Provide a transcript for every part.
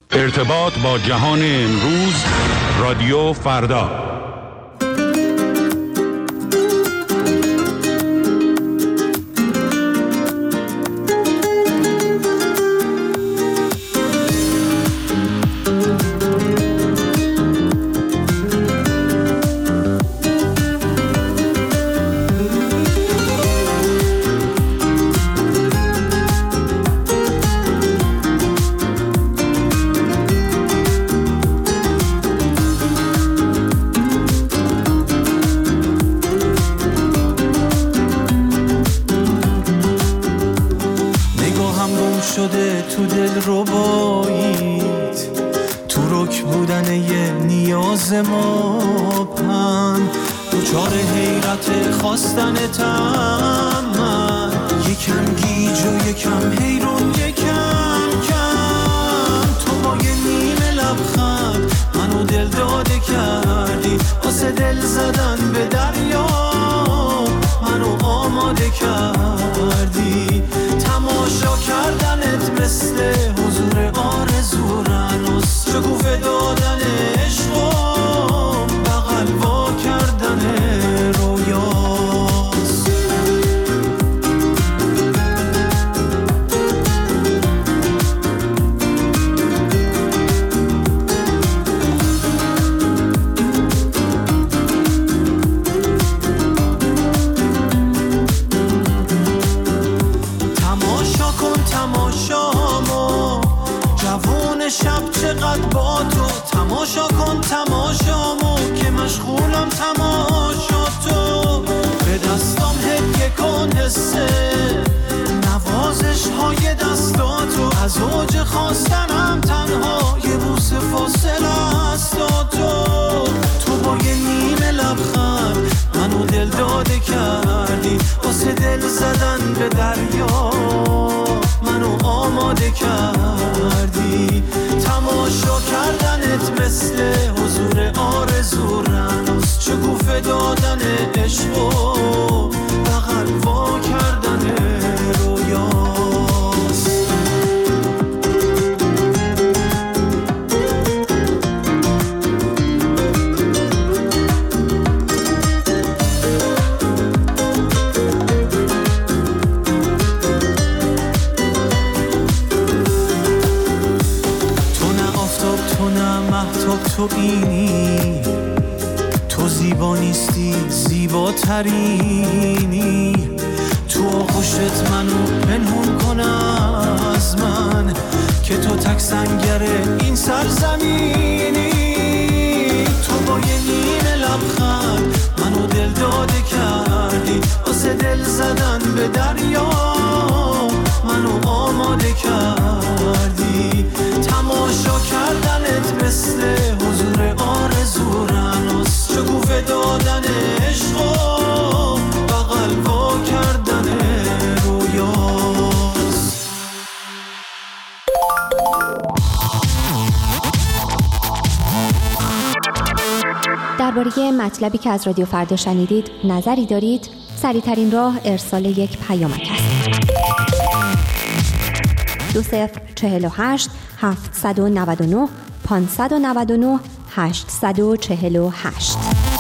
ارتباط با جهان امروز، رادیو فردا. شده تو دل رباییت، تو رک بودن یه نیاز ما پن، دوچار حیرت خواستنتم من، یکم گیج و یکم حیرون یکم کم، تو با یه نیمه لبخند منو دل داده کردی، واسه دل زدن به دریا منو آماده کردی، تماشا کردنت مثل حضور آرزورانوس، شکوفه دادن عشق و بغل وا کردن رویاست. شب چقدر با تو تماشا کن تماشامو که مشغولم تماشا تو، به دستام هدیه کن حسه نوازش های دستاتو، از اوج خواستنم تنها یه بوسه فاصله است تو با یه نیمه لبخند منو دل داده کردی، واسه دل زدن به دریا منو آماده کردی، تماشا کردنت مثل حضور آرزورانوس، شکوفه دادن عشق و بغل وا کردن رویاست. تو اینی، تو زیبا نیستی زیباترینی، تو آغوشت منو پنهون کن از من که تو تک سنگر این سرزمینی، تو با یه نیمه لبخند منو دل داده کردی، واسه دل زدن به دریا منو آماده کردی، تماشا کردنت مثل حضور آرزورانوس، شکوفه دادن عشق و بغل وا کردن رویاست. درباره مطلبی که از رادیو فردا شنیدید نظری دارید؟ سریع‌ترین راه ارسال یک پیامک است. 2048 799 599 848.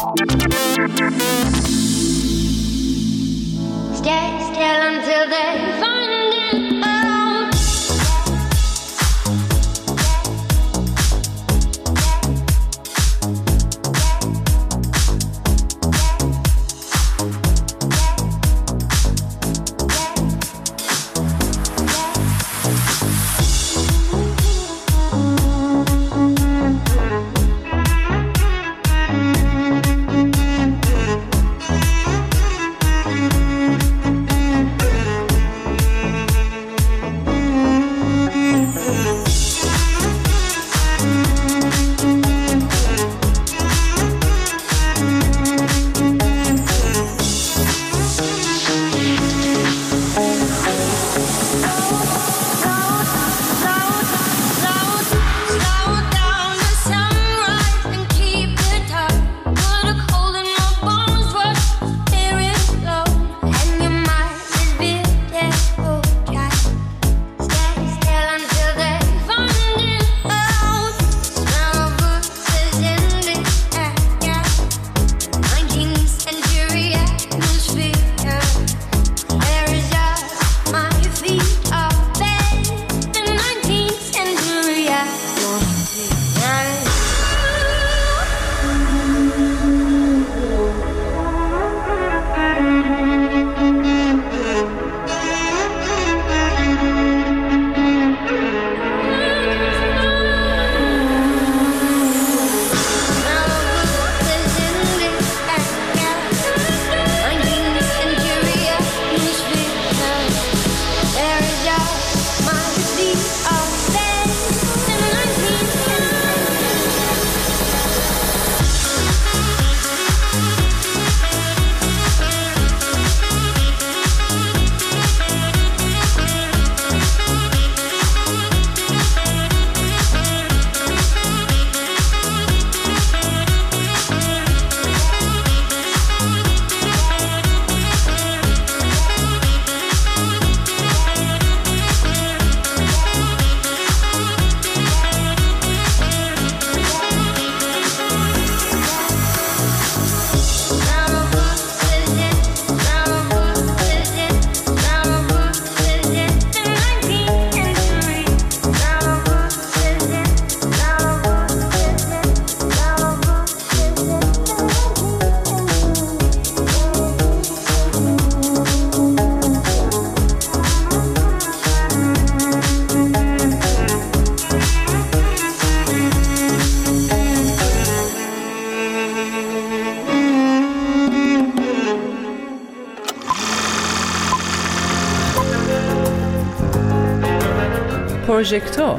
Stay still until they find it out. پروژکتور.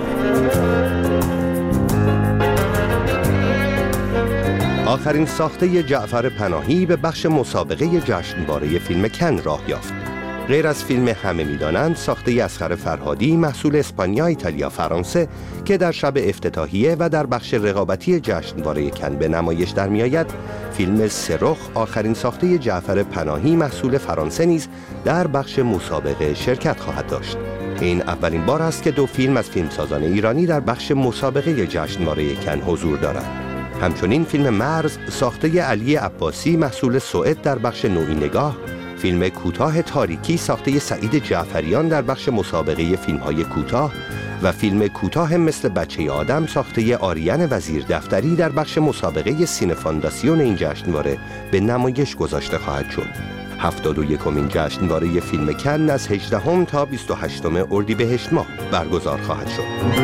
آخرین ساخته جعفر پناهی به بخش مسابقه جشنواره فیلم کن راه یافت. غیر از فیلم همه می‌دانند، ساخته اصغر فرهادی محصول اسپانیا، ایتالیا، فرانسه که در شب افتتاحیه و در بخش رقابتی جشنواره کن به نمایش در می‌آید، فیلم سرخ آخرین ساخته جعفر پناهی محصول فرانسه نیز در بخش مسابقه شرکت خواهد داشت. این اولین بار است که دو فیلم از فیلمسازان ایرانی در بخش مسابقه جشنواره کن حضور دارند. همچنین فیلم مرز ساخته علی عباسی محصول سوئد در بخش نوعی نگاه، فیلم کوتاه تاریکی ساخته سعید جعفریان در بخش مسابقه فیلم‌های کوتاه و فیلم کوتاه مثل بچه آدم ساخته آریان وزیر دفتری در بخش مسابقه سینه فانداسیون این جشنواره به نمایش گذاشته خواهد شد. 71مین جشنواره فیلم کن از 18 تا 28 اردیبهشت ماه برگزار خواهد شد.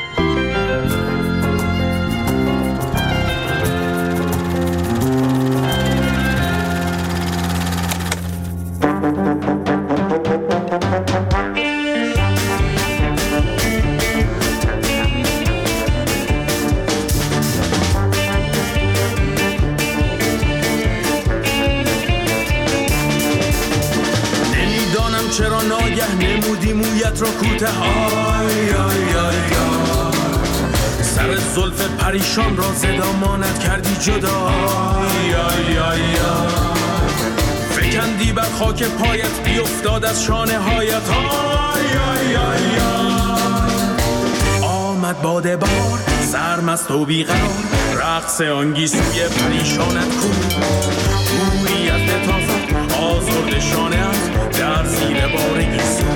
چرا ناگه نمودی مویت را کوته آی آی آی سر زلف پریشان را زدامانت کردی جدا آی آی آی فکندی بر خاک پایت بیفتاد از شانه هایت آی آی آی آمد باد بار سرمست و بیقرار رقص آنگیسوی پریشانت کو گویی از لطافت آزرد شانه‌ات در زیر بار گیسو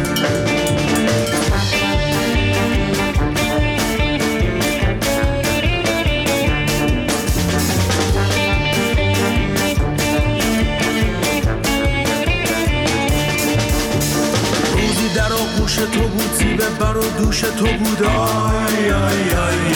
روزی در آغوش تو بود زیبه بر و دوش تو بود آی آی آی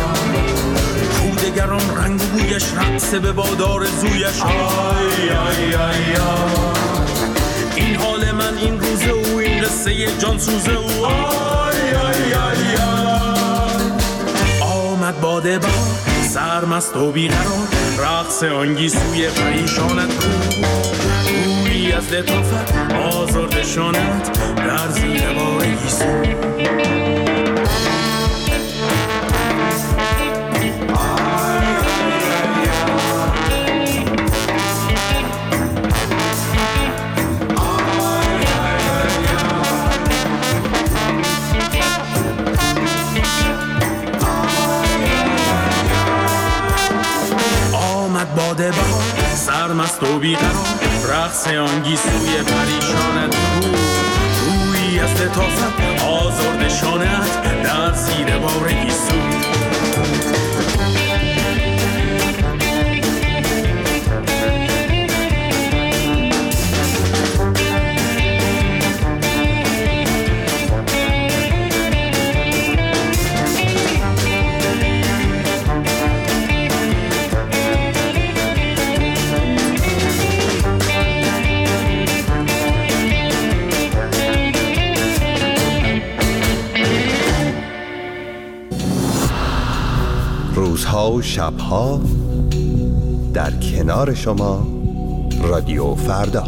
کودگران رنگ و بویش رقصه به بادار زویش آی آی آی این حال من این روزه او این قصه جانسوزه او آی آی آی آمد باده بار سرمست و بیقرار رقص آنگیسوی پریشانت کو گویی از لطافت آزرد شانت در زیر بار گیسو باده بار سرمست و بیقرار رقص آنگیسوی پریشانت کو گویی از لطافت آزرد شانت در زیر بار گیسو روزها و شبها در کنار شما رادیو فردا.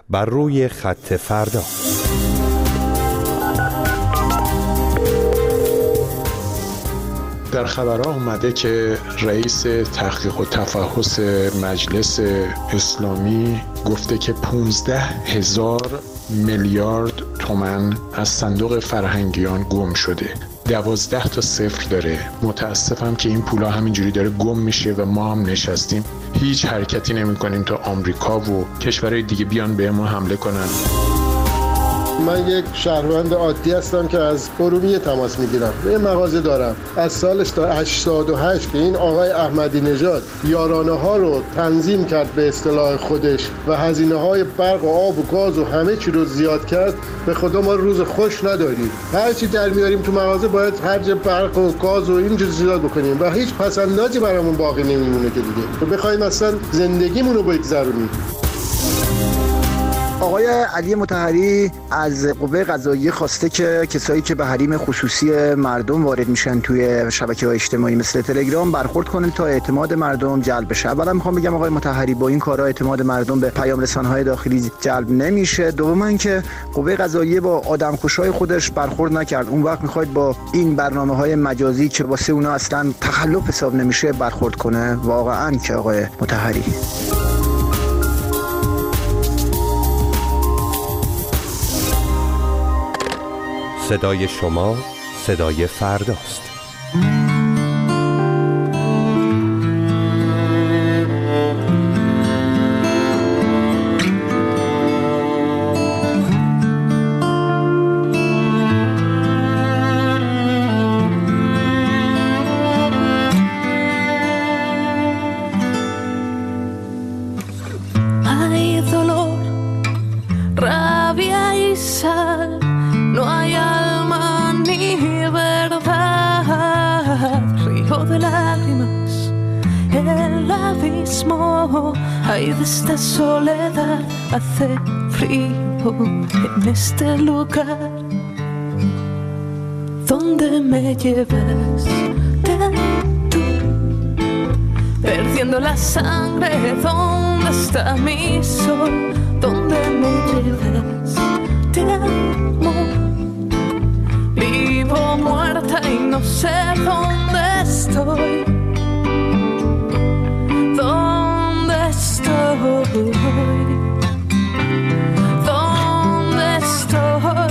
بر روی خط فردا. در خبرها اومده که رئیس تحقیق و تفحص مجلس اسلامی گفته که 15,000 میلیارد تومان از صندوق فرهنگیان گم شده. 12 تا صفر داره. متاسفم که این پولا همینجوری داره گم میشه و ما هم نشستیم هیچ حرکتی نمی کنیم تا آمریکا و کشورهای دیگه بیان به ما حمله کنن. من یک شهروند عادی هستم که از ارومیه تماس میگیرم. یه مغازه دارم. از سالش تا 88 که این آقای احمدی نژاد یارانه ها رو تنظیم کرد به اصطلاح خودش و هزینه های برق و آب و گاز و همه چی رو زیاد کرد، به خدا ما روز خوش نداریم. هر چی در میاریم تو مغازه باید خرج برق و گاز و این چیز زیاد بکنیم و هیچ پسندازی برامون باقی نمیمونه که دیگه بخوایم اصلا زندگیمون رو بگذرونیم. آقای علی مطهری از قوه قضاییه خواسته که کسایی که به حریم خصوصی مردم وارد میشن توی شبکه‌های اجتماعی مثل تلگرام برخورد کنن تا اعتماد مردم جلب بشه. اولا میخوام بگم آقای مطهری با این کارا اعتماد مردم به پیام رسانه‌های داخلی جلب نمیشه. دوما اینکه قوه قضاییه با آدمکشای خودش برخورد نکرد. اون وقت میخواید با این برنامه‌های مجازی که واسه اونا اصلا تخلف حساب نمیشه برخورد کنه. واقعا که آقای مطهری صدای شما صدای فرداست. Hay dolor, rabia y sal, no hay alma ni verdad, río de lágrimas, el abismo, hay de esta soledad, hace frío en este lugar, donde me llevas tú, perdiendo la sangre, ¿dónde está mi sol? ¿Dónde me llevas? Te amo. Vivo muerta y no sé dónde estoy. ¿Dónde estoy? ¿Dónde estoy?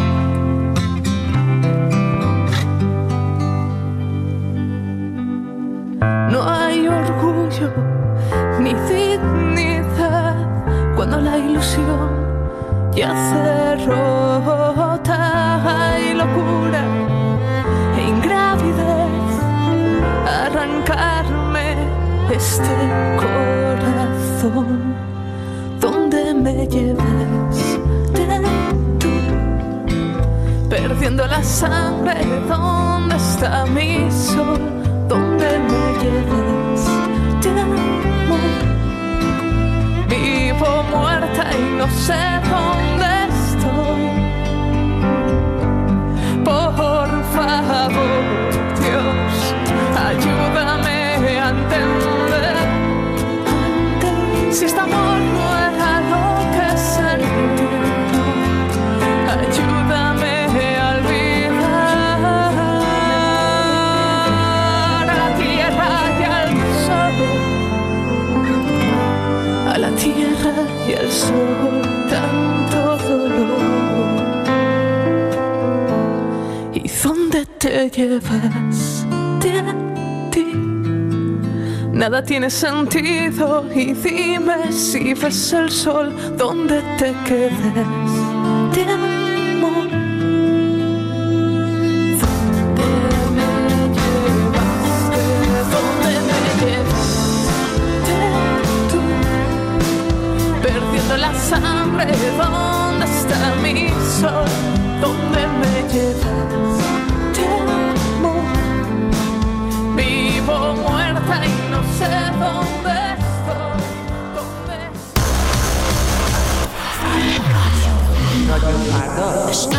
No hay orgullo ni dignidad cuando la ilusión ya se rota. Hay locura e ingravidez, arrancarme este corazón. ¿Dónde me llevas? Tú, perdiendo la sangre, ¿dónde está mi sol? ¿Dónde me llevas? Te amo. Vivo muerta y no sé dónde estoy. Por favor, Dios, ayúdame a entender si este amor no era lo que sentí. Ayúdame a olvidar a la tierra y al sol, a la tierra y al sol, tanto dolor. ¿Y dónde te llevas? De ti nada tiene sentido y dime si ves el sol donde te quedes. Te amo. La sangre, ¿dónde está mi sol? ¿Dónde me llevas? Te amo. Vivo muerta y no sé dónde estoy. ¿Dónde estoy?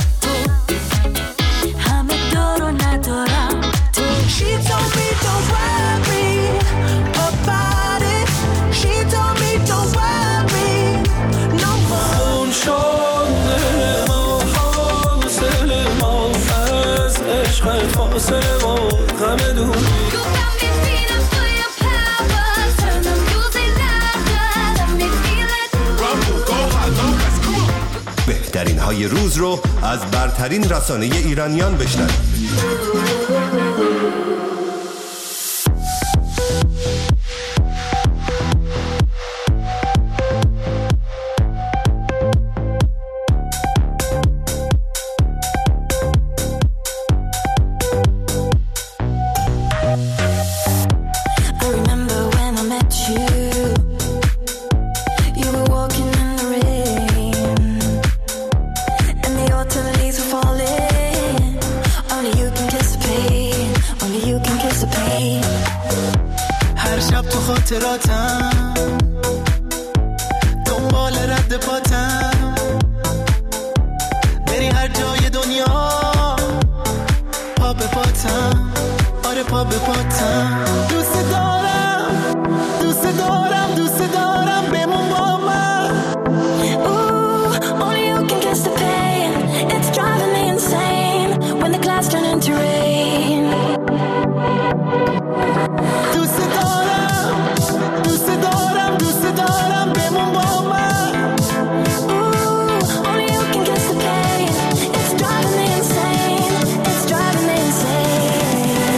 همه دارو ندارم. She told me don't worry about it. She told me don't worry. No فاصله و غم دوری. بهترین های روز رو از برترین رسانه ایرانیان بشنوید. هر شب تو خاطراتم دنبال رد پاتم، بری هر جای دنیا پا به پاتم، آره پا به پاتم. دوست دارم دوست دارم دوست دارم بمون با من. Only you can guess the pain. It's driving me insane when the clouds turn into rain. دوست دارم دوست دارم دوست دارم بمون با من. Only you can guess the pain. It's driving me insane. It's driving me insane.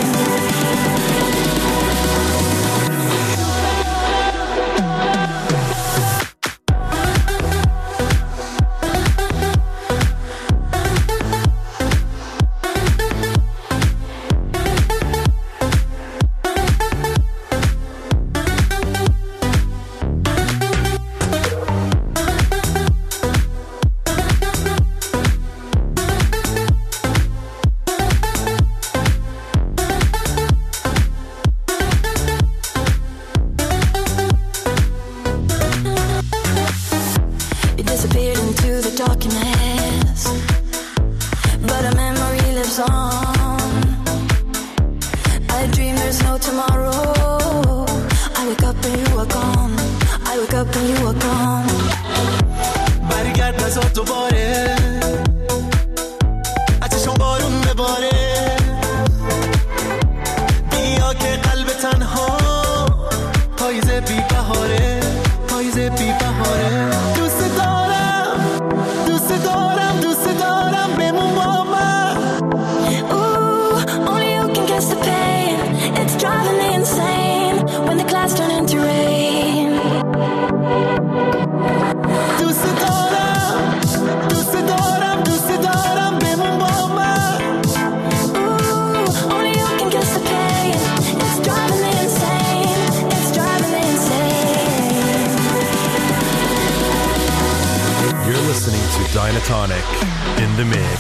You disappeared into the darkness, but a memory lives on. I dream there's no tomorrow. I wake up and you are gone. I wake up and you are gone. برگرد نزاد دوباره، ازشون بارون بباره. بیا که قلب تنها پاییز بی بهاره، پاییز بی بهاره. دوست دارم دوست دارم دوست دارم بمون با من. Only you can guess the pain. It's driving me insane when the clouds turn into rain. دوست دارم دوست دارم دوست دارم بمون با من. Only you can guess the pain. It's driving me insane. It's driving me insane. You're listening to Dynatonic in the mix.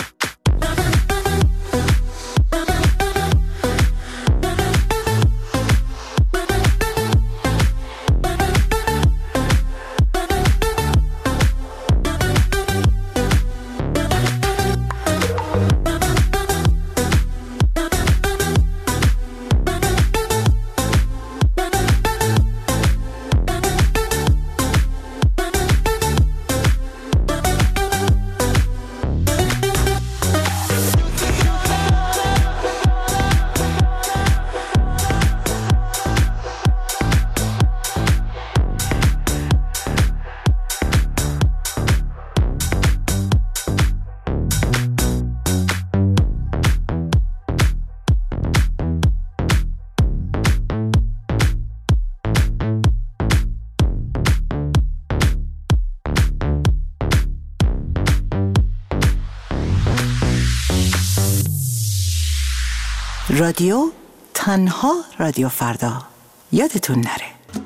رادیو تنها رادیو فردا، یادتون نره.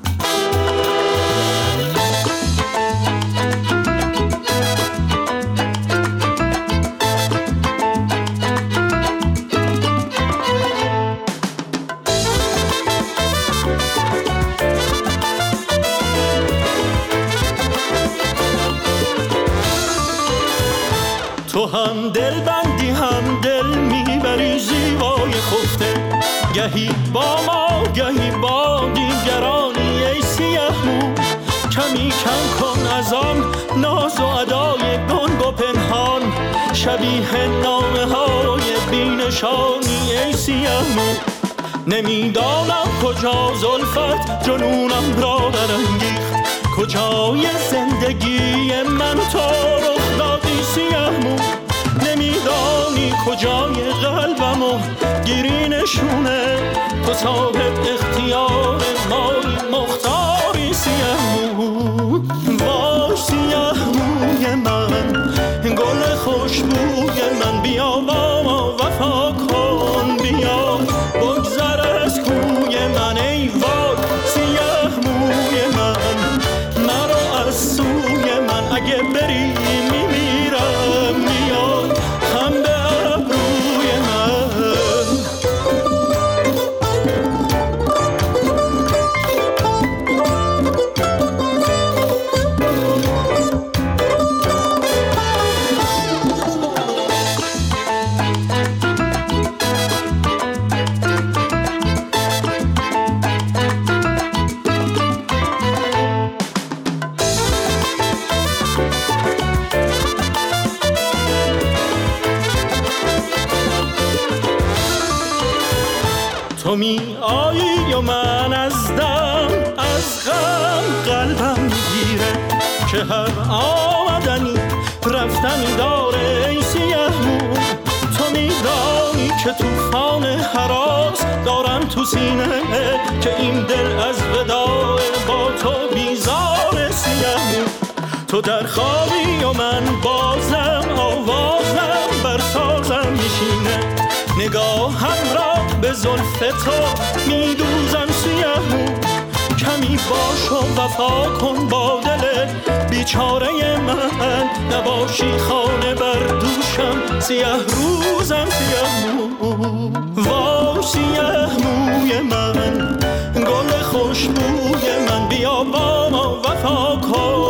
تو هم دل بندی هم دل میبری زیبای خفته، گهی با ما گهی با دیگرانی. ای سیاه مو کمی کم کن از آن ناز و ادای گنگ و پنهان، شبیه نامه های بینشانی ای سیاه مو. نمیدانم کجا زلفت جنونم را برانگیخت، کجای زندگی من تو رخ دادی سیاه مو. نمیدانی کجای قلبمو گیری نشونه، تو صاحب اختیار مایی مختاری سیاه مو. وای سیاه موی من، گل خوشبوی من، بیا با ما وفا کن، بیا بگذر از کوی من. ای وای سیاه موی من، مرا از سوی من، اگه بری میمیرم، بیا خم به ابروی من. تو می آیی و من از دم از غم قلبم میگیره، که هر آمدنی رفتنی داره ای سیاه مو. تو میدانی که توفان هراس دارم تو سینه، که این دل از وداع با تو بیزار سیاه مو. تو در خوابی و من بازم آوازم بر سازم میشینه، نگاهم را به زلف تو میدوزم سیاه مو. کمی باش و وفا کن با دل بیچاره من، نباشی خانه بر دوشم سیاه روزم سیاه مو. وای سیاه موی من، گل خوشبوی من، بیا با ما وفا کن.